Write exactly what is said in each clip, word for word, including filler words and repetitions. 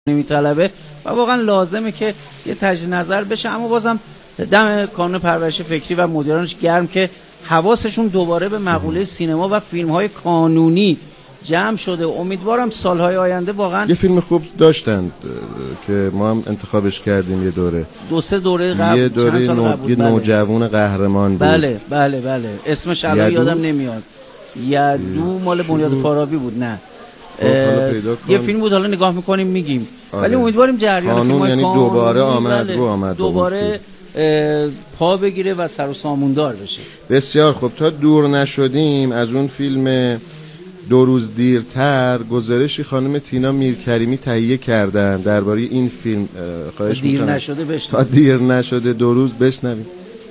میطلبه و واقعا لازمه که یه تجدید نظر بشه. اما بازم دم کانون پرورش فکری و مدیرانش گرم که حواسشون دوباره به مقوله سینما و فیلم‌های کانونی جمع شده. امیدوارم سالهای آینده واقعا یه فیلم خوب داشتند که ما هم انتخابش کردیم یه دوره دو سه دوره قبل یه دوره چند سال نو... قبل بود. یه بله. نوجوان قهرمان بود. بله بله بله اسمش الان یادم نمیاد. یدو مال بنیاد فارابی بود. نه یه فیلم بود، حالا نگاه میکنیم میگیم. آره. ولی امیدواریم جریان قانون یعنی دوباره آمد بله. رو آمد دوباره پا بگیره و سر و ساموندار بشه. بسیار خوب. تا دور نشدیم از اون فیلم دو روز دیرتر گزارشی خانم تینا میرکریمی تهیه کردن درباره این فیلم. خواهش دیر میکنم نشده بشنویم. تا دیر نشده دو روز بشنویم.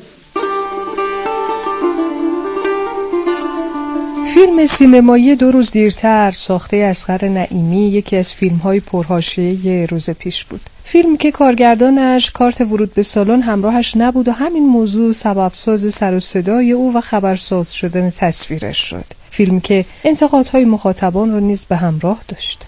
فیلم سینمایی دو روز دیرتر ساخته اصغر نعیمی یکی از فیلم‌های پرحاشیه روز پیش بود. فیلمی که کارگردانش کارت ورود به سالن همراهش نبود و همین موضوع سببساز سر و صدای او و خبرساز شدن تصویرش شد. فیلمی که انتقادهای مخاطبان را نیز به همراه داشت.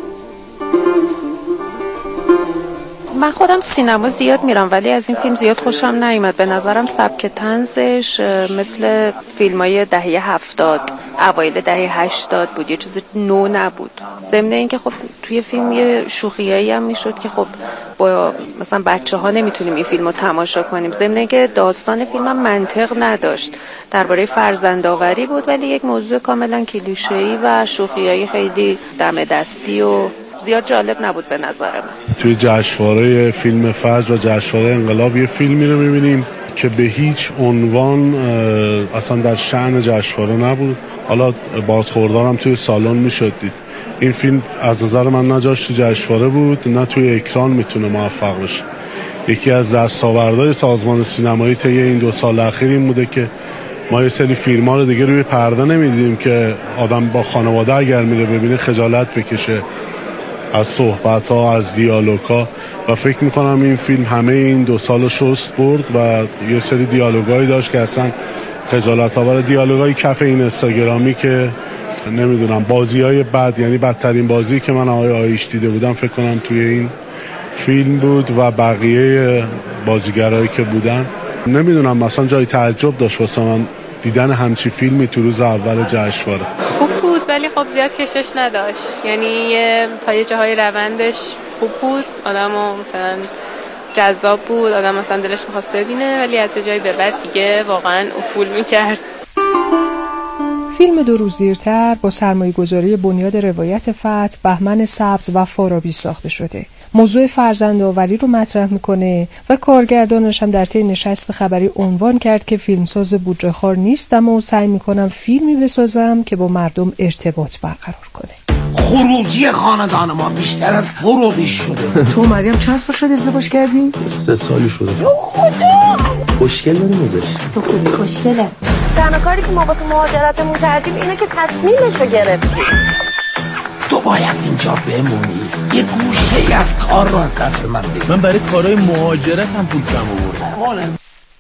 من خودم سینما زیاد میرم ولی از این فیلم زیاد خوشم نیومد. به نظرم سبک طنزش مثل فیلمای دهه هفتاد اوایل دهه هشتاد بود، یه چیز نو نبود. ضمن اینکه خب توی فیلم یه شوخیایی هم میشد که خب با مثلا بچه‌ها نمیتونیم این فیلمو تماشا کنیم. ضمن اینکه داستان فیلم هم منطق نداشت، درباره فرزندآوری بود ولی یک موضوع کاملا کلیشه‌ای و شوخیایی خیلی دم دستی و زیاد جالب نبود به نظر من. توی جشنواره فیلم فجر و جشنواره انقلاب یه فیلمی رو می‌بینیم که به هیچ عنوان اصلا در شأن جشنواره نبود. حالا بازخوردارم توی سالن میشد دید. این فیلم از نظر من نه جاش تو جشنواره بود نه توی اکران میتونه موفق بشه. یکی از دستاوردهای سازمان سینمایی طی این دو سال اخیر این بوده که ما یه سری فیلم‌ها رو دیگه روی پرده نمی‌دیدیم که آدم با خانواده اگر میره ببینه خجالت بکشه از صحبت‌ها، از دیالوگ‌ها. و فکر می‌کنم این فیلم همه این دو سال شست برد و یه سری دیالوگایی داشت که اصلا خجالت آور، دیالوگای کف این اینستاگرامی که نمیدونم بازی‌های بد، یعنی بدترین بازی که من آقای آیش دیده بودم فکر کنم توی این فیلم بود و بقیه بازیگرایی که بودن نمیدونم مثلا جای تعجب داشت واسه من دیدن همچی فیلمی تو روز اول جشنواره. خوب بود ولی خب زیاد کشش نداشت، یعنی تا یه جاهای روندش خوب بود، آدمو مثلا جذاب بود، آدم مثلا دلش می‌خواست ببینه، ولی از یه جایی به بعد دیگه واقعا افول می‌کرد. فیلم دو روز دیرتر با سرمایه‌گذاری بنیاد روایت فتح، بهمن سبز و فارابی ساخته شده. موضوع فرزندآوری رو مطرح میکنه و کارگردانش هم در طی نشست خبری عنوان کرد که فیلمساز بودجه خوار نیستم و سعی میکنم فیلمی بسازم که با مردم ارتباط برقرار کنه. خروجی خاندان ما بیشتر از ورودی شده. تو مریم چند سال شد ازدواج کردی؟ سه سالی شده. یا خدا خوشگل داری موزش. تو خوبی خوشگله. تنها کاری که ما واسه مهاجرتمون کردیم اینه که تصمیمش رو گرفتیم. تو باید اینجا بمونی، یه گوشه ای از کار رو از دست من بگیر. من برای کارهای مهاجرت هم پول کم آوردم.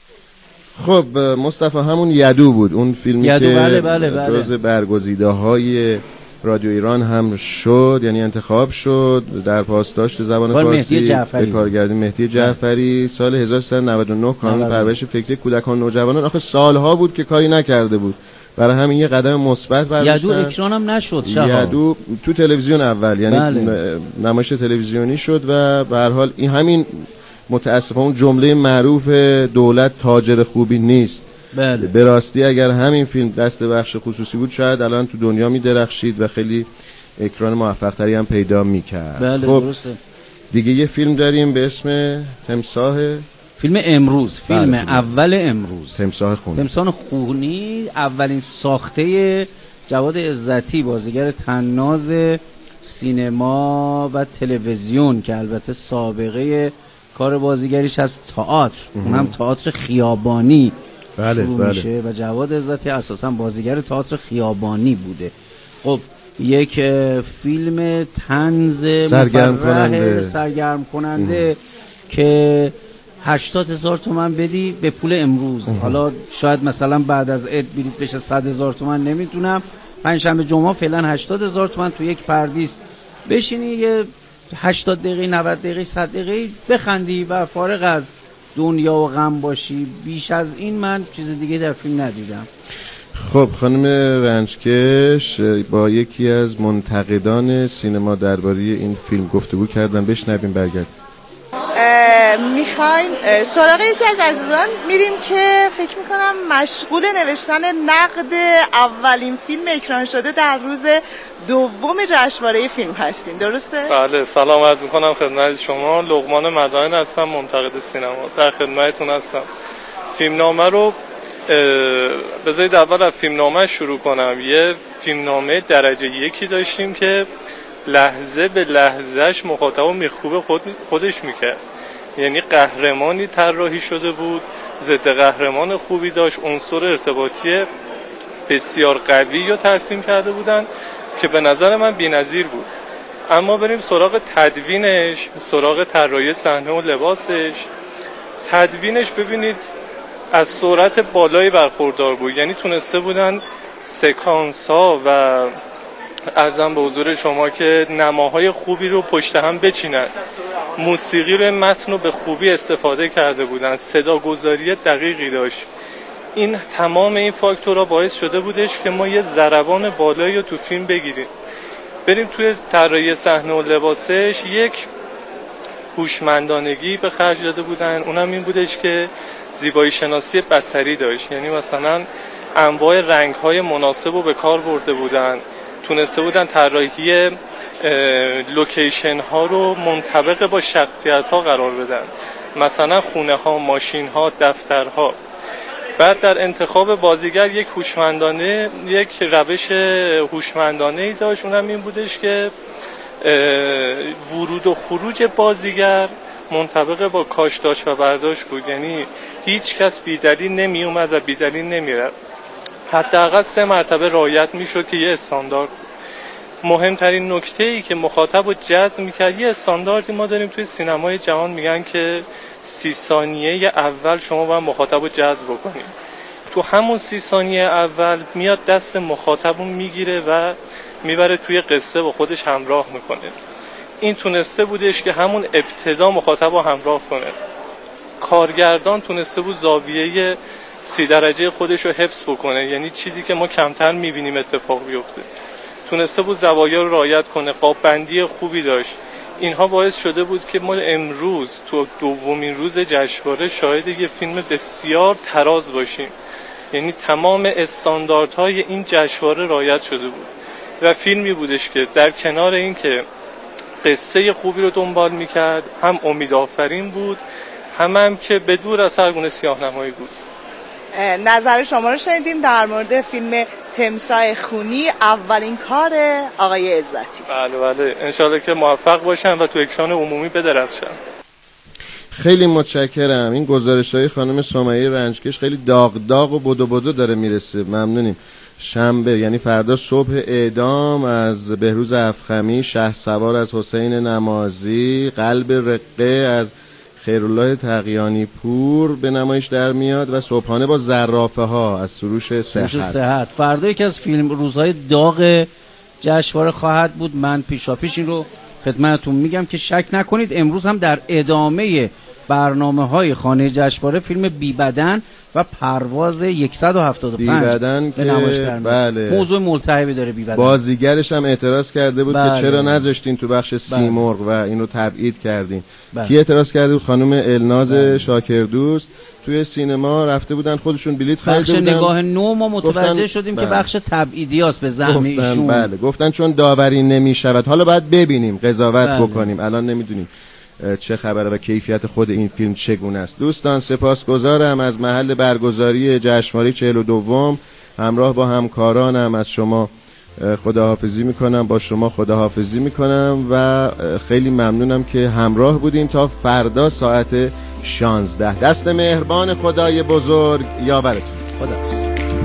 خب مصطفی همون یدو بود، اون فیلمی یدو که بله بله بله. جز برگزیده های رادیو ایران هم شد، یعنی انتخاب شد در پاسداشت زبان فارسی به کارگردانی مهدی جعفری سال هزار و سیصد و نود و نه. کانون پرورش فکری کودکان و نوجوانان آخه سالها بود که کاری نکرده بود، برای همین یه قدم مثبت برداشتن. یدو اکران هم نشد شها. یدو تو تلویزیون اول یعنی بله. نمایش تلویزیونی شد و به هر حال این همین متاسفانه اون جمله معروف دولت تاجر خوبی نیست. بله. به راستی اگر همین فیلم دست بخش خصوصی بود شاید الان تو دنیا می درخشید و خیلی اکران موفق تری هم پیدا می کرد. بله خب درسته. دیگه یه فیلم داریم به اسم تمساح، فیلم امروز، فیلم بله. اول امروز، تمساح خونی. تمساح خونی اولین ساخته جواد عزتی، بازیگر طناز سینما و تلویزیون که البته سابقه کار بازیگریش از تئاتر، اونم تئاتر خیابانی بله شروع بله. میشه و جواد عزتی اساسا بازیگر تئاتر خیابانی بوده. خب یک فیلم طنز سرگرم کننده سرگرم کننده که هشتاد هزار تومان بدی به پول امروز. اه. حالا شاید مثلا بعد از عید بلیط بشه صد هزار تومان، نمیدونم. پنجشنبه جمعه فعلا هشتاد هزار تومان تو یک پردیس بشینی یه هشتاد دقیقه نود دقیقه صد دقیقه بخندی و فارغ از دنیا و غم باشی. بیش از این من چیز دیگه در فیلم ندیدم. خب خانم رنجکش با یکی از منتقدان سینما درباره این فیلم گفتگو کردن، بشنویم برگرد. میخوایم سراغ یکی از عزیزان میریم که فکر میکنم مشغول نوشتن نقد اولین فیلم اکران شده در روز دوم جشنواره فیلم هستین، درسته؟ بله، سلام عرض میکنم خدمت شما. لقمان مدائن هستم، منتقد سینما، در خدمتتون هستم. فیلمنامه رو بذارید اول از فیلمنامه شروع کنم. یه فیلمنامه درجه یکی داشتیم که لحظه به لحظهش مخاطب میخوب خود خودش میکرد. یعنی قهرمانی طراحی شده بود، ضد قهرمان خوبی داشت، عنصر ارتباطی بسیار قوی رو ترسیم کرده بودن که به نظر من بی‌نظیر بود. اما بریم سراغ تدوینش، سراغ طراحی صحنه و لباسش. تدوینش ببینید از سرعت بالایی برخوردار بود، یعنی تونسته بودن سکانس ها و عرضم به حضور شما که نماهای خوبی رو پشت هم بچینن. موسیقی رو متن رو به خوبی استفاده کرده بودن، صداگذاری دقیقی داشت. این تمام این فاکتورها باعث شده بودش که ما یه ضربان بالایی رو تو فیلم بگیریم. بریم توی طراحی صحنه و لباسش یک هوشمندانگی به خرج داده بودن، اونم این بودش که زیبایی شناسی بصری داشت. یعنی مثلا انواع رنگ‌های مناسب رو به کار برده بودن، تونسته بودن طراحی لوکیشن ها رو منطبق با شخصیت ها قرار بدن، مثلا خونه ها، ماشین ها، دفتر ها. بعد در انتخاب بازیگر یک هوشمندانه یک روش هوشمندانه ای داشت، اونم این بودش که ورود و خروج بازیگر منطبق با کاش داشت و برداشت بود. یعنی هیچ کس بی‌دلیل نمی اومد و بی‌دلیل نمی رفت. حداقل سه مرتبه رعایت میشد که یه استاندارد. مهمترین نکته ای که مخاطب رو جذب میکرد، یه استانداردی ما داریم توی سینمای جهان، میگن که سی ثانیه اول شما باید مخاطب رو جذب بکنید. تو همون سی ثانیه اول میاد دست مخاطب رو میگیره و میبره توی قصه با خودش همراه میکنه. این تونسته بودش که همون ابتدا مخاطب رو همراه کنه. کارگردان تونسته بود زاویه سی درجه خودش رو حفظ بکنه، یعنی چیزی که ما کمتر میبینیم اتفاق بیفته. تونسته بود زوایا رو رعایت کنه، قاب بندی خوبی داشت. اینها باعث شده بود که ما امروز تو دومین روز جشنواره شاهد یه فیلم بسیار تراز باشیم. یعنی تمام استانداردهای این جشنواره رعایت شده بود و فیلمی بودش که در کنار این که قصه خوبی رو دنبال میکرد، هم امیدآفرین بود، هم هم که به دور از هر گونه سیاه‌نمایی بود. نظر شما رو شنیدیم در مورد فیلم تمساح خونی، اولین کار آقای عزتی. بله بله، انشالله که موفق باشن و تو اکران عمومی بدرخشن. خیلی متشکرم. این گزارش‌های خانم سمیه رنجکش خیلی داغ داغ و بدو بدو داره میرسه. ممنونیم. شنبه یعنی فردا صبح اعدام از بهروز افخمی، شهسوار از حسین نمازی، قلب رقه از خیرالله تقیانی پور به نمایش در میاد و صبحانه با زرافه ها از سروش صحت. سروش صحت. فردا یکی از فیلم روزهای داغ جشنواره خواهد بود. من پیشاپیش این رو خدمتتون میگم که شک نکنید امروز هم در ادامه برنامه‌های خانه جشنواره فیلم بی بدن و پرواز صد و هفتاد و پنج بی بدن به نمایش در میاد. بله. موضوع ملتهبی داره بی بدن. بازیگرش هم اعتراض کرده بود بله. که چرا نذاشتین تو بخش سیمرغ و اینو تبعید کردین. بله. کی اعتراض کرده بود؟ خانم الناز بله. شاکردوست. توی سینما رفته بودن خودشون بلیت خریده بودن. بخش نگاه نو ما متوجه گفتن... شدیم بله. که بخش تبعیدیاست به زعم ایشون. بله گفتن چون داوری نمیشود حالا باید ببینیم، قضاوت بله. بکنیم. الان نمیدونیم چه خبره و کیفیت خود این فیلم چگونه است. دوستان سپاسگزارم از محل برگزاری جشنواره چهل و دوم. همراه با همکارانم از شما خداحافظی میکنم، با شما خداحافظی میکنم و خیلی ممنونم که همراه بودیم تا فردا ساعت شانزده. دست مهربان خدای بزرگ یاورتون. خداحافظ.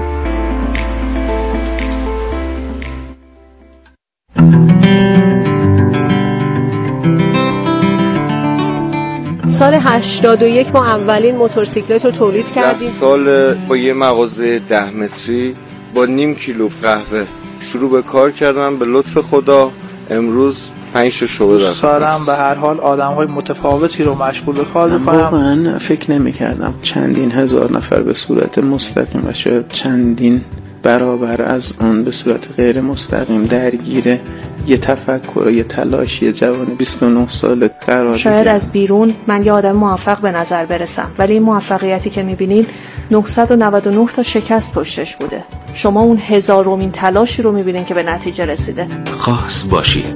سال هشتاد و یک ما اولین موتورسیکلت رو تولید کردیم. سال با یه مغازه ده متری با نیم کیلو قهوه شروع به کار کردم. به لطف خدا امروز پنج تا شعبه دوست دارم به هر حال آدم‌های متفاوتی رو مشغول به کار بکنم. من فکر نمی‌کردم چندین هزار نفر به صورت مستقیم و شاید چندین برابر از اون به صورت غیر مستقیم درگیر یه تفکر و یه تلاش یه جوان بیست و نه ساله قرار شاید بگیرم. از بیرون من یه آدم موفق به نظر برسم، ولی این موفقیتی که می‌بینین نهصد و نود و نه تا شکست پشتش بوده. شما اون هزارمین تلاشی رو می‌بینین که به نتیجه رسیده. خاص باشید.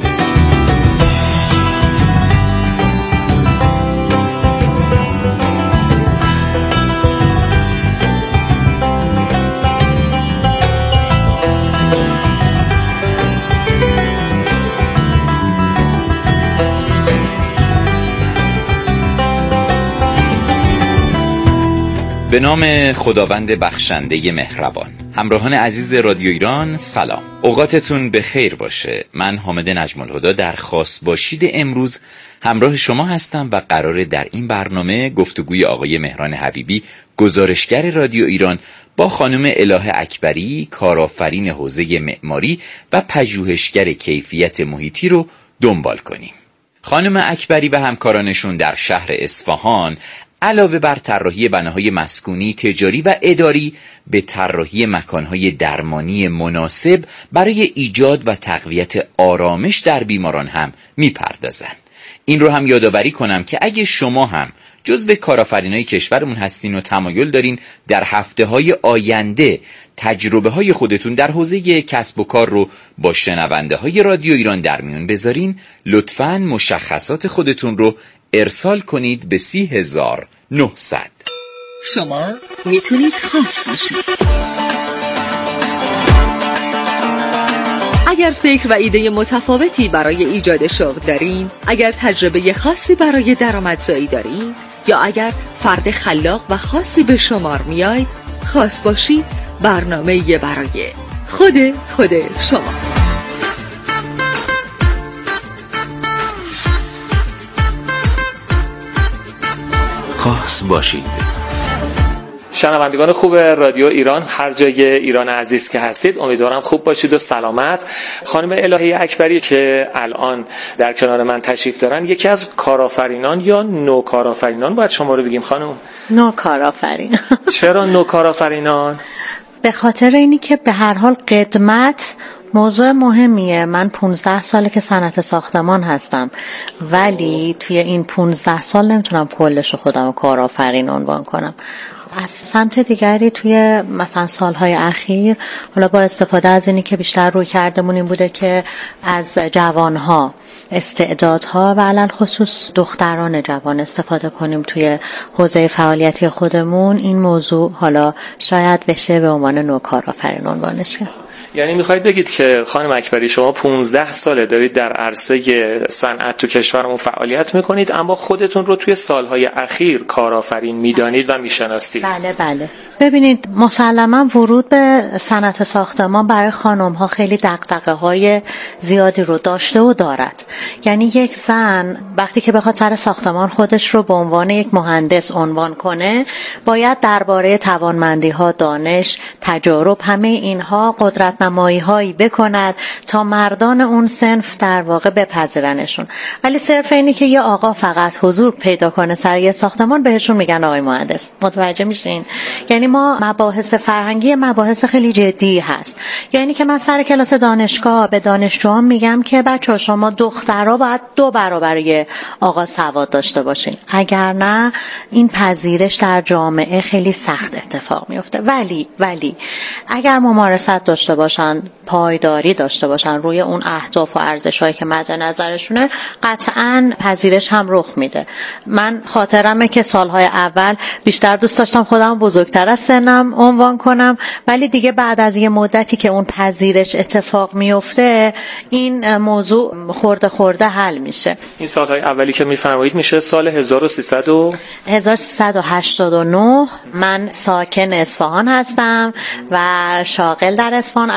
به نام خداوند بخشنده مهربان. همراهان عزیز رادیو ایران سلام، اوقاتتون به خیر باشه. من حامد نجم الهدی در خاص باشید امروز همراه شما هستم و قراره در این برنامه گفتگوی آقای مهران حبیبی، گزارشگر رادیو ایران، با خانم الهه اکبری، کارآفرین حوزه معماری و پژوهشگر کیفیت محیطی رو دنبال کنیم. خانم اکبری و همکارانشون در شهر اصفهان علاوه بر طراحی بناهای مسکونی، تجاری و اداری، به طراحی مکانهای درمانی مناسب برای ایجاد و تقویت آرامش در بیماران هم میپردازن. این رو هم یادآوری کنم که اگه شما هم جزو کارآفرینای کشورمون هستین و تمایل دارین در هفته‌های آینده تجربه های خودتون در حوزه کسب و کار رو با شنونده های رادیو ایران در میون بذارین، لطفاً مشخصات خودتون رو ارسال کنید به سی هزار و نهصد. شما میتونید خاص باشید. اگر فکر و ایده متفاوتی برای ایجاد شغل دارین، اگر تجربه خاصی برای درآمدزایی دارین، یا اگر فرد خلاق و خاصی به شمار میاید، خاص باشید برنامه برای خود خود شما. خاص باشید. شنوندگان خوب رادیو ایران، هر جای ایران عزیز که هستید، امیدوارم خوب باشید و سلامت. خانم الهه اکبری که الان در کنار من تشریف دارن، یکی از کارآفرینان یا نوکارآفرینان باید شما رو بگیم خانم؟ نوکارآفرین. چرا نوکارآفرینان؟ به خاطر اینی که به هر حال قدمت موضوع مهمیه. من پونزده ساله که صنعت ساختمان هستم، ولی توی این پونزده سال نمیتونم کلش خودم کارآفرین عنوان کنم. از سمت دیگری توی مثلا سالهای اخیر، حالا با استفاده از اینی که بیشتر روی کردمون این بوده که از جوانها، استعدادها و علل خصوص دختران جوان استفاده کنیم توی حوزه فعالیتی خودمون، این موضوع حالا شاید بشه به عنوان نوکارآفرین عنوانش کرد. یعنی میخواید بگید که خانم اکبری شما پونزده ساله دارید در عرصه صنعت تو کشورمون فعالیت میکنید، اما خودتون رو توی سالهای اخیر کارآفرین میدانید و میشناسید؟ بله بله. ببینید، مسلما ورود به صنعت ساختمان برای خانم ها خیلی دغدغه های زیادی رو داشته و دارد. یعنی یک زن وقتی که بخواد سر ساختمان خودش رو به عنوان یک مهندس عنوان کنه، باید درباره توانمندی ها، دانش، تجارب، همه اینها قدرت نمایی هایی بکند تا مردان اون صنف در واقع بپذیرنشون. ولی صرف اینی که یه آقا فقط حضور پیدا کنه سر یه ساختمان بهشون میگن آقای مهندس. متوجه میشین؟ یعنی ما مباحث فرهنگی مباحث خیلی جدی هست. یعنی که من سر کلاس دانشگاه به دانشجوام میگم که بچه‌ها شما دخترها باید دو برابر یه آقا سواد داشته باشین، اگر نه این پذیرش در جامعه خیلی سخت اتفاق میفته. ولی ولی اگر ممارست داشته باشن، پایداری داشته باشن روی اون اهداف و ارزش‌هایی که مد نظرشونه، قطعاً پذیرش هم رخ میده. من خاطرمه که سالهای اول بیشتر دوست داشتم خودم بزرگتر از سنم عنوان کنم، ولی دیگه بعد از یه مدتی که اون پذیرش اتفاق میفته، این موضوع خورده خورده حل میشه. این سالهای اولی که میفرمایید میشه سال هزار و سیصد و هزار و سیصد و هشتاد و نه. من ساکن اصفهان هستم و شاغل در اصفهان.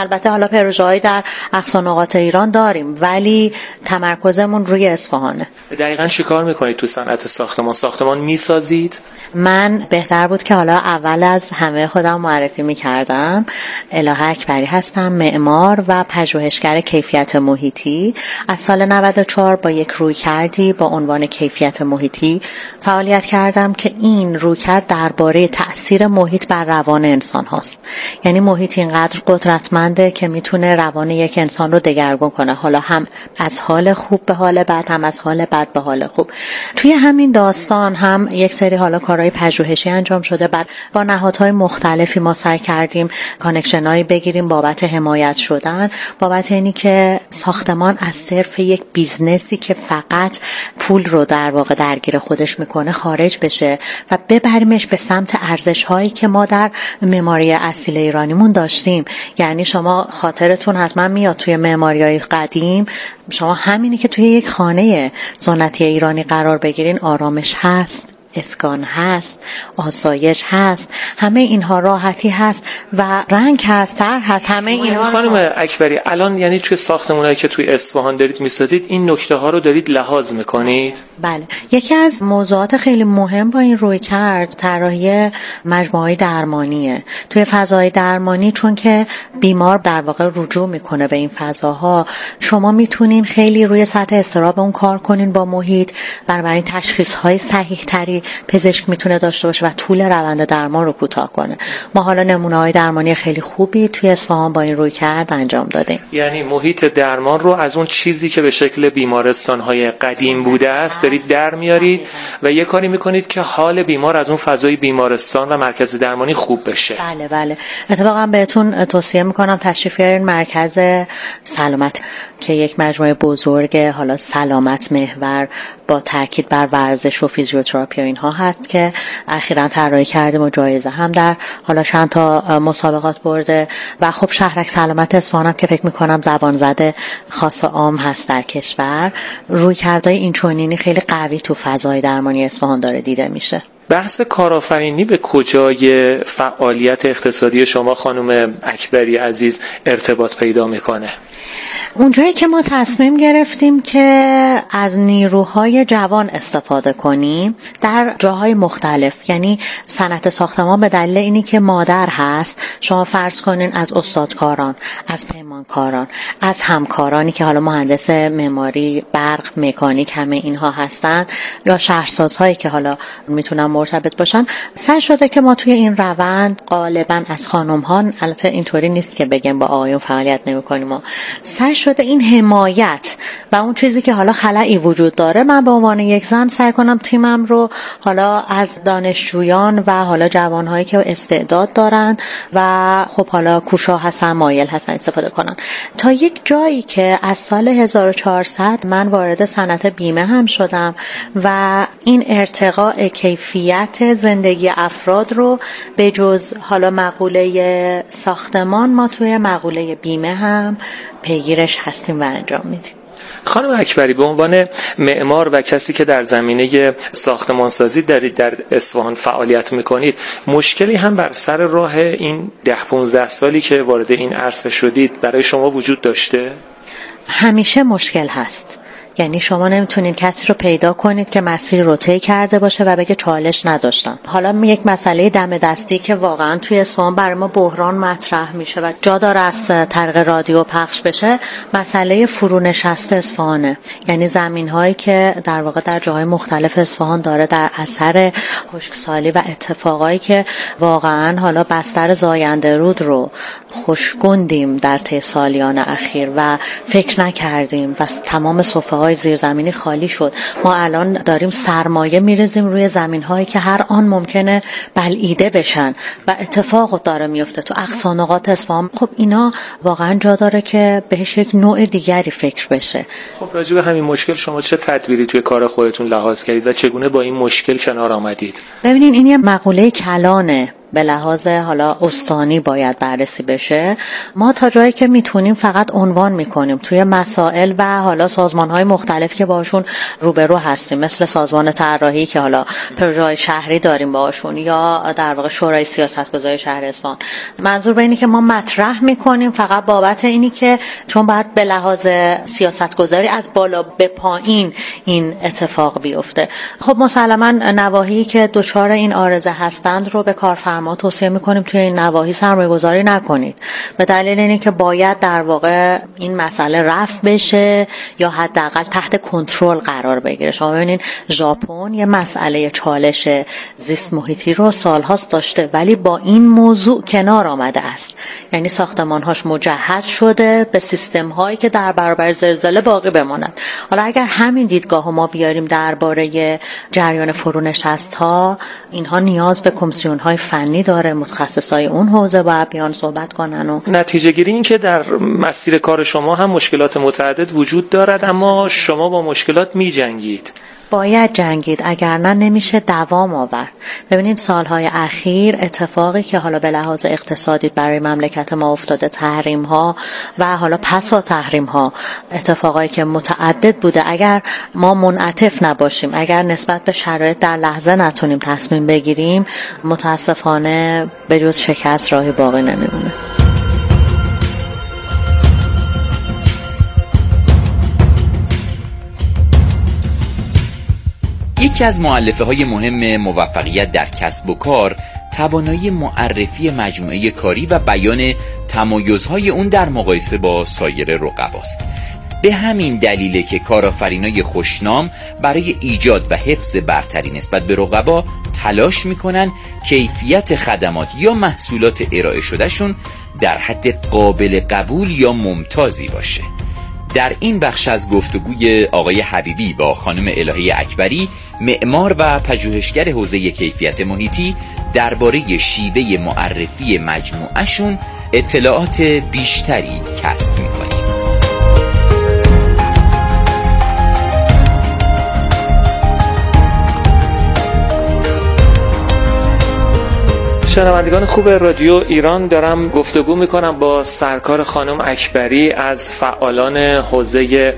البته حالا پروژه‌ای در اقصا نقاط ایران داریم ولی تمرکزمون روی اصفهانه. دقیقاً چیکار میکنید تو صنعت ساختمان؟ ساختمان میسازید؟ من بهتر بود که حالا اول از همه خودم معرفی میکردم. الهه اکبری هستم، معمار و پژوهشگر کیفیت محیطی. از سال نود و چهار با یک رویکردی با عنوان کیفیت محیطی فعالیت کردم که این رویکرد درباره تأثیر محیط بر روان انسان هاست. یعنی محیط اینقدر قدرتمنده که میتونه روان یک انسان رو دگرگون کنه، حالا هم از حال خوب به حال بد، هم از حال بد به حال خوب. توی همین داستان هم یک سری حالا کارهای پژوهشی انجام شده. بعد با نهادهای مختلفی ما سعی کردیم کانکشنایی بگیریم بابت حمایت شدن، بابت اینی که ساختمان از صرف یک بیزنسی که فقط پول رو در واقع درگیر خودش میکنه خارج بشه و ببریمش به سمت ارزش‌هایی که ما در معماری اصیل ایرانیمون داشتیم. یعنی شما خاطرتون حتما میاد توی معماری‌های قدیم شما همینی که توی یک خانه سنتی ایرانی قرار بگیرین آرامش هست، اسکان هست، آسایش هست، همه اینها راحتی هست و رنگ هست، طرح هست، همه اینها. خانم اکبری الان یعنی توی ساختمانایی که توی اصفهان دارید میسازید این نکته ها رو دارید لحاظ میکنید؟ بله. یکی از موضوعات خیلی مهم با این رویکرد طراحی مجموعه‌های درمانیه. توی فضای درمانی چون که بیمار در واقع رجوع میکنه به این فضاها، شما میتونین خیلی روی سطح اضطراب اون کار کنین با محیط، بنابراین تشخیص‌های صحیح‌تری پزشک میتونه داشته باشه و طول روند درمان رو کوتاه کنه. ما حالا نمونه‌های درمانی خیلی خوبی توی اصفهان با این رویکرد انجام دادیم. یعنی محیط درمان رو از اون چیزی که به شکل بیمارستان‌های قدیم بوده است دارید در میارید و یه کاری میکنید که حال بیمار از اون فضای بیمارستان و مرکز درمانی خوب بشه. بله بله. اتفاقا بهتون توصیه میکنم تشریف بیارین مرکز سلامت که یک مجموعه بزرگ حالا سلامت محور با تاکید بر ورزش و فیزیوتراپی و اینها هست که اخیراً طراحی کردیم و جایزه هم در حالا چند تا مسابقات برده و خب شهرک سلامت اصفهان هم که فکر میکنم زبان زده خاص عام هست در کشور. رویکردهای این چنینی خیلی قوی تو فضای درمانی اصفهان داره دیده میشه. بحث کارآفرینی به کجای فعالیت اقتصادی شما خانم اکبری عزیز ارتباط پیدا میکنه؟ اونجایی که ما تصمیم گرفتیم که از نیروهای جوان استفاده کنیم در جاهای مختلف، یعنی صنعت ساختمان به دلیل اینی که مادر هست، شما فرض کنین از استادکاران، از پیمانکاران، از همکارانی که حالا مهندس معماری، برق، مکانیک همه اینها هستند یا شهرسازهایی که حالا میتونن مرتبط باشن، سعی شده که ما توی این روند غالبا از خانم‌ها، البته اینطوری نیست که بگیم با آقایون فعالیت نمی‌کنیم، ما سعی شده این حمایت و اون چیزی که حالا خلایی وجود داره من به عنوان یک زن سعی کنم تیمم رو حالا از دانشجویان و حالا جوانهایی که استعداد دارن و خب حالا کوشا هستن، مایل هستن استفاده کنن تا یک جایی که از سال هزار و چهارصد من وارد صنعت بیمه هم شدم و این ارتقاء کیفیت زندگی افراد رو به جز حالا مقوله ساختمان ما توی مقوله بیمه هم پیگیرش هستیم و انجام میدیم. خانم اکبری به عنوان معمار و کسی که در زمینه ساختمانسازی دارید در اصفهان فعالیت میکنید، مشکلی هم بر سر راه این ده پونزده سالی که وارد این عرصه شدید برای شما وجود داشته؟ همیشه مشکل هست. یعنی شما نمیتونید کسی رو پیدا کنید که مسیر رو طی کرده باشه و بگه چالش نداشتم. حالا یک مسئله دم دستی که واقعا توی اصفهان برای ما بحران مطرح میشه و جا داره از طریق رادیو پخش بشه، مسئله فرونشست اصفهانه. یعنی زمین‌هایی که در واقع در جاهای مختلف اصفهان داره در اثر خشکسالی و اتفاقایی که واقعا حالا بستر زاینده رود رو خوشگوندیم در طی سالیان اخیر و فکر نکردیم و تمام صفحه زیرزمینی خالی شد. ما الان داریم سرمایه میرزیم روی زمین‌هایی که هر آن ممکنه بلعیده بشن و اتفاق داره میفته تو اقصا نقاط اصفهان. خب اینا واقعا جا داره که بهش یک نوع دیگری فکر بشه. خب راجع به همین مشکل شما چه تدبیری توی کار خودتون لحاظ کردید و چگونه با این مشکل کنار آمدید؟ ببینین این یه مقوله کلانه به لحاظ حالا استانی باید بررسی بشه. ما تا جایی که میتونیم فقط عنوان میکنیم توی مسائل و حالا سازمان‌های مختلف که باشون روبرو هستیم، مثل سازمان طراحی که حالا پروژه‌های شهری داریم باشون، یا در واقع شورای سیاستگذاری شهر اصفهان. منظور به اینه که ما مطرح میکنیم فقط بابت اینی که چون باید به لحاظ سیاستگذاری از بالا به پایین این اتفاق بیفته. خب مسلماً نواحی که دچار این عارضه هستند رو به کارفرما توصیه میکنیم توی این نواحی سرمایه گذاری نکنید، به دلیل اینه که باید در واقع این مسئله رفع بشه یا حداقل تحت کنترل قرار بگیره. شما ببینید ژاپن یه مسئله چالش زیست محیطی رو سالهاست داشته ولی با این موضوع کنار آمده است، یعنی ساختمان‌هاش مجهز شده به سیستم‌هایی که در برابر زلزله باقی بماند. حالا اگر همین دیدگاهو ما بیاریم درباره جریان فرونشست‌ها، اینها نیاز به کمیسیون‌های فنی داره، متخصصای اون حوزه باید بیان صحبت کنن. و نتیجه گیری این که در مسیر کار شما هم مشکلات متعدد وجود دارد، اما شما با مشکلات می‌جنگید. باید جنگید، اگر نه نمیشه دوام آورد. ببینید سالهای اخیر اتفاقی که حالا به لحاظ اقتصادی برای مملکت ما افتاده، تحریم ها و حالا پسا تحریم ها، اتفاقایی که متعدد بوده، اگر ما منعطف نباشیم، اگر نسبت به شرایط در لحظه نتونیم تصمیم بگیریم، متاسفانه به جز شکست راهی باقی نمیمونه. یکی از مؤلفه‌های مهم موفقیت در کسب و کار توانایی معرفی مجموعه کاری و بیان تمایزهای اون در مقایسه با سایر رقباست. به همین دلیله که کارآفرینای خوشنام برای ایجاد و حفظ برتری نسبت به رقبا تلاش میکنن کیفیت خدمات یا محصولات ارائه شدهشون در حد قابل قبول یا ممتازی باشه. در این بخش از گفتگوی آقای حبیبی با خانم الهه اکبری، معمار و پژوهشگر حوزه کیفیت محیطی، درباره شیوه معرفی مجموعهشون اطلاعات بیشتری کسب می‌کنیم. شنوندگان خوب رادیو ایران، دارم گفتگو میکنم با سرکار خانم اکبری از فعالان حوزه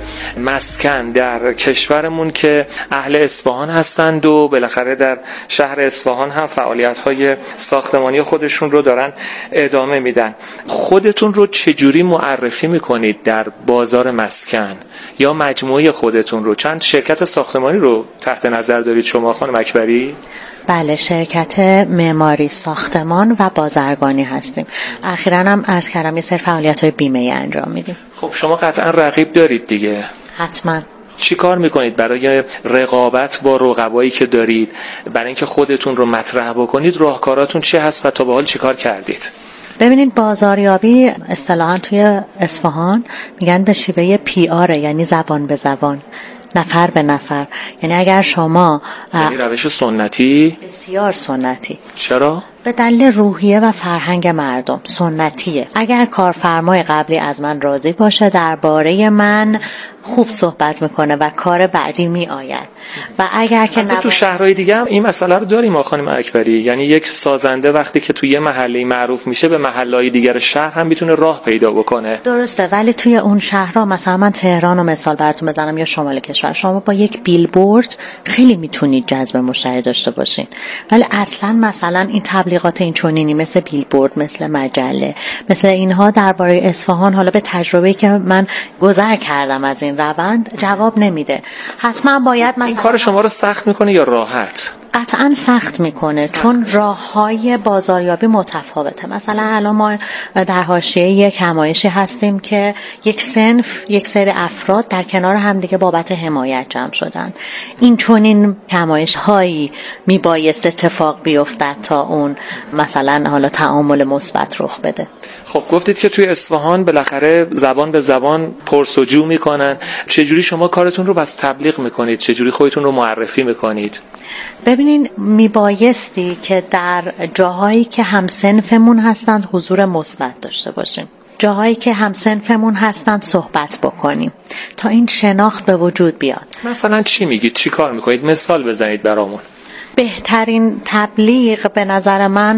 مسکن در کشورمون که اهل اصفهان هستند و بالاخره در شهر اصفهان هم فعالیت‌های ساختمانی خودشون رو دارن ادامه میدن. خودتون رو چجوری معرفی میکنید در بازار مسکن یا مجموعه خودتون رو؟ چند شرکت ساختمانی رو تحت نظر دارید شما خانم اکبری؟ بله، شرکت معماری، ساختمان و بازرگانی هستیم. اخیراً هم عرض کردم یه سری فعالیت‌های بیمه‌ای انجام میدیم. خب شما قطعاً رقیب دارید دیگه. حتماً. چی کار میکنید برای رقابت با رقبایی که دارید، برای اینکه خودتون رو مطرح بکنید؟ راهکاراتون چه هست و تا به حال چی کار کردید؟ ببینید بازاریابی اصطلاحاً توی اصفهان میگن به شیوه پی آر، یعنی زبان به زبان، نفر به نفر. یعنی اگر شما یعنی روش سنتی، بسیار سنتی. چرا؟ به دلیل روحیه و فرهنگ مردم سنتیه. اگر کارفرمای قبلی از من راضی باشه، درباره من خوب صحبت میکنه و کار بعدی می آید. و اگر که نبا... تو شهرهای دیگه هم این مسئله رو داریم ما خانم اکبری، یعنی یک سازنده وقتی که توی یه محله معروف میشه به محله‌های دیگر شهر هم میتونه راه پیدا بکنه. درسته، ولی توی اون شهرها، مثلا من تهران رو مثال براتون بزنم یا شمال کشور، شما با یک بیلبورد خیلی میتونید جذب مشتری داشته باشین، ولی اصلا مثلا این تبلیغات این چنینی مثل بیلبورد، مثل مجله، مثل اینها درباره اصفهان، حالا به تجربه‌ای که من گذر کردم از این روند، جواب نمیده. حتما باید مثلا این کار شما رو سخت میکنه یا راحت؟ قطعا سخت میکنه، چون راههای بازاریابی متفاوته. مثلا الان ما در حاشیه یک همایشی هستیم که یک صنف، یک سری افراد در کنار هم دیگه بابت حمایت جمع شدن. این چنین همایش هایی میبایست اتفاق بیفتد تا اون مثلا حالا تعامل مثبت رخ بده. خب گفتید که توی اصفهان بالاخره زبان به زبان پرسجو میکنن. چجوری شما کارتون رو بس تبلیغ میکنید؟ چجوری خودتون رو معرفی میکنید؟ ببینین، میبایستی که در جاهایی که همسنفمون هستند حضور مثبت داشته باشیم، جاهایی که همسنفمون هستند صحبت بکنیم تا این شناخت به وجود بیاد. مثلا چی میگید؟ چی کار میکنید؟ مثال بزنید برامون. بهترین تبلیغ به نظر من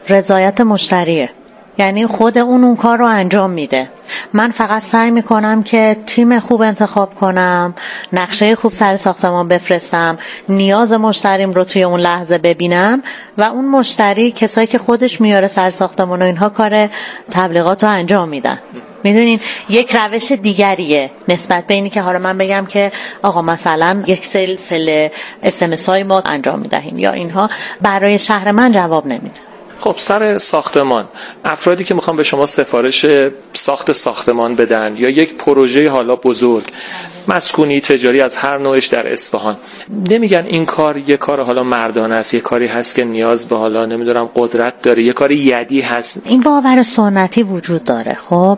رضایت مشتریه. یعنی خود اون اون کار رو انجام میده. من فقط سعی میکنم که تیم خوب انتخاب کنم، نقشه خوب سر ساختمان بفرستم، نیاز مشتریم رو توی اون لحظه ببینم و اون مشتری، کسایی که خودش میاره سر ساختمان و اینها کار تبلیغات رو انجام میدن. میدونین یک روش دیگریه نسبت به اینی که حالا من بگم که آقا مثلا یک سلسله اس ام اس های ما انجام میدهیم یا اینها، برای شهر من جواب نمیده. خب سر ساختمان، افرادی که میخوان به شما سفارش ساخت ساختمان بدن یا یک پروژه حالا بزرگ مسکونی تجاری از هر نوعش در اصفهان، نمیگن این کار یک کار حالا مردانه است، یک کاری هست که نیاز به حالا نمیدونم قدرت داره، یک کاری یدی هست؟ این باور سنتی وجود داره خب،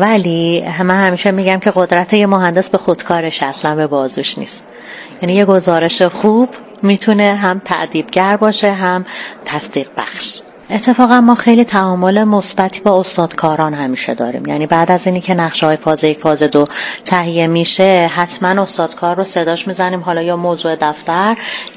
ولی من همیشه میگم که قدرت یه مهندس به خودکارش اصلا به بازوش نیست. یعنی یه گزارش خوب میتونه هم تأدیبگر باشه هم تصدیق بخش. اتفاقا ما خیلی تعامل مثبتی با استادکاران همیشه داریم. یعنی بعد از اینی که نقشه‌های فاز یک فاز دو تهیه میشه، حتما استادکار رو صداش میزنیم، حالا یا موضوع دفتر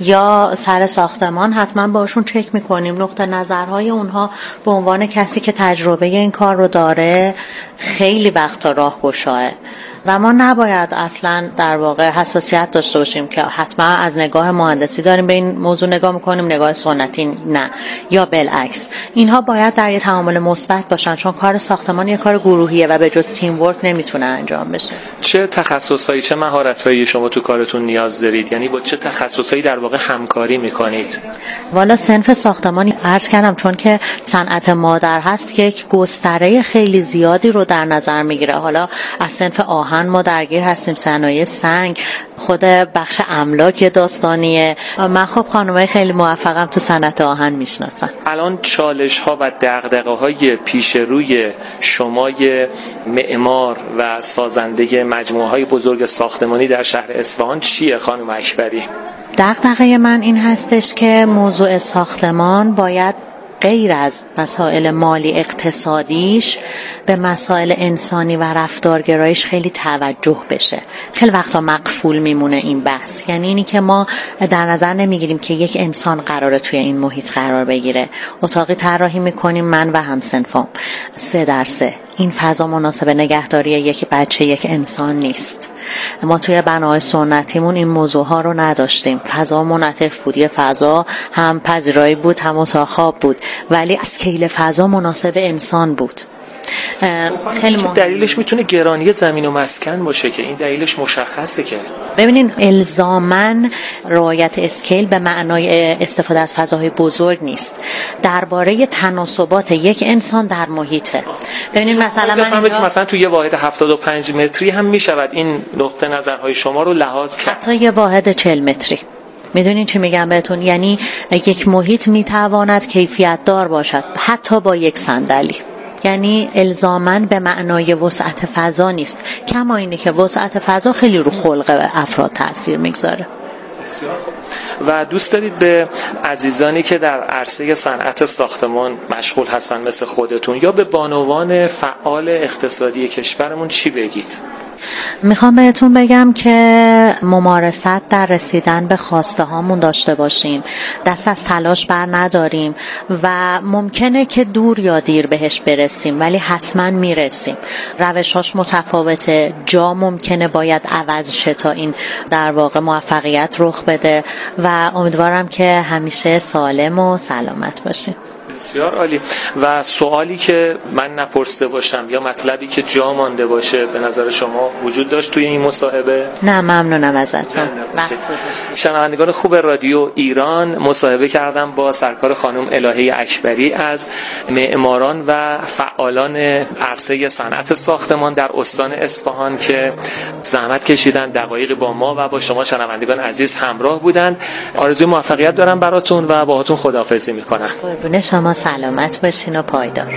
یا سر ساختمان، حتما باشون چک میکنیم نقطه نظرهای اونها به عنوان کسی که تجربه این کار رو داره خیلی وقتا راهگشاه و ما نباید اصلا در واقع حساسیت داشته باشیم که حتما از نگاه مهندسی داریم به این موضوع نگاه میکنیم، نگاه سنتی نه، یا بالعکس. اینها باید در یه تعامل مثبت باشن، چون کار ساختمان یه کار گروهیه و به جز تیم ورک نمیتونه انجام بشه. چه تخصصهایی، چه مهارت‌هایی شما تو کارتون نیاز دارید؟ یعنی با چه تخصصهایی در واقع همکاری میکنید؟ والا صنف ساختمانی عرض کردم چون که صنعت مادر هست که یک گستره خیلی زیادی رو در نظر میگیره. حالا از صنف آهن ما درگیر هستیم، صنایع سنگ، خود بخش املاک داستانیه. من خب خانمای خیلی موفقم تو صنعت آهن میشناسم. الان چالش ها و دغدغه های پیش روی شمای معمار و سازنده مجموعه های بزرگ ساختمانی در شهر اصفهان چیه خانم اکبری؟ دغدغه من این هستش که موضوع ساختمان باید غیر از مسائل مالی اقتصادیش به مسائل انسانی و رفتارگرایش خیلی توجه بشه. خیلی وقتا مقفول میمونه این بحث. یعنی اینی که ما در نظر نمیگیریم که یک انسان قراره توی این محیط قرار بگیره. اتاقی طراحی میکنیم من و همسنفام سه در سه. این فضا مناسب نگهداری یک بچه، یک انسان نیست. ما توی بناهای سنتیمون این موضوع ها رو نداشتیم. فضا منعطف بود، یه فضا هم پذیرایی بود هم اتاق خواب بود، ولی اسکیل فضا مناسب انسان بود. خیلی مهم. دلیلش میتونه گرانی زمین و مسکن باشه که این دلیلش مشخصه. که ببینین الزاماً رعایت اسکیل به معنای استفاده از فضاهای بزرگ نیست، درباره تناسبات یک انسان در محیطه. ببینین مثلا من اینجا مثلا تو یه واحد هفتاد و پنج متری هم میشود این نقطه نظرهای شما رو لحاظ کرد، حتی یه واحد چهل متری. میدونین چی میگم بهتون؟ یعنی یک محیط میتواند کیفیت دار باشد حتی با یک صندلی. یعنی الزاماً به معنای وسعت فضا نیست، کما اینه که وسعت فضا خیلی رو خلق افراد تأثیر میگذاره. بسیار خوب. و دوست دارید به عزیزانی که در عرصه صنعت ساختمان مشغول هستن مثل خودتون یا به بانوان فعال اقتصادی کشورمون چی بگید؟ میخوام بهتون بگم که ممارست در رسیدن به خواسته هامون داشته باشیم، دست از تلاش بر نداریم و ممکنه که دور یا دیر بهش برسیم ولی حتما میرسیم. روشاش متفاوته، جا ممکنه باید عوض شه تا این در واقع موفقیت رخ بده و امیدوارم که همیشه سالم و سلامت باشیم. بسیار عالی. و سوالی که من نپرسیده باشم یا مطلبی که جا مانده باشه به نظر شما وجود داشت توی این مصاحبه؟ نه ممنونم ازتون. شنوندگان خوب رادیو ایران، مصاحبه کردم با سرکار خانم الهه اکبری از معماران و فعالان عرصه صنعت ساختمان در استان اصفهان که زحمت کشیدن دقایقی با ما و با شما شنوندگان عزیز همراه بودند. آرزوی موفقیت دارم براتون و باهاتون خداحافظی میکنم. قربون شما، سلامت باشین و پایدار.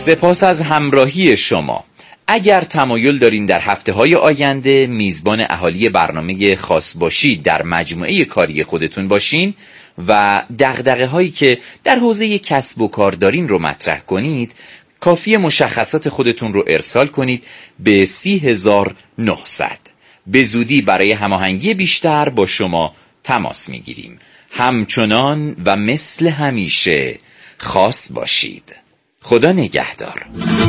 سپاس از همراهی شما. اگر تمایل دارین در هفته های آینده میزبان اهالی برنامه خاص باشید در مجموعه کاری خودتون باشین و دغدغه هایی که در حوزه کسب و کار دارین رو مطرح کنید، کافی مشخصات خودتون رو ارسال کنید به سی هزار و نهصد. به زودی برای هماهنگی بیشتر با شما تماس میگیریم. همچنان و مثل همیشه خاص باشید. خدا نگهدار.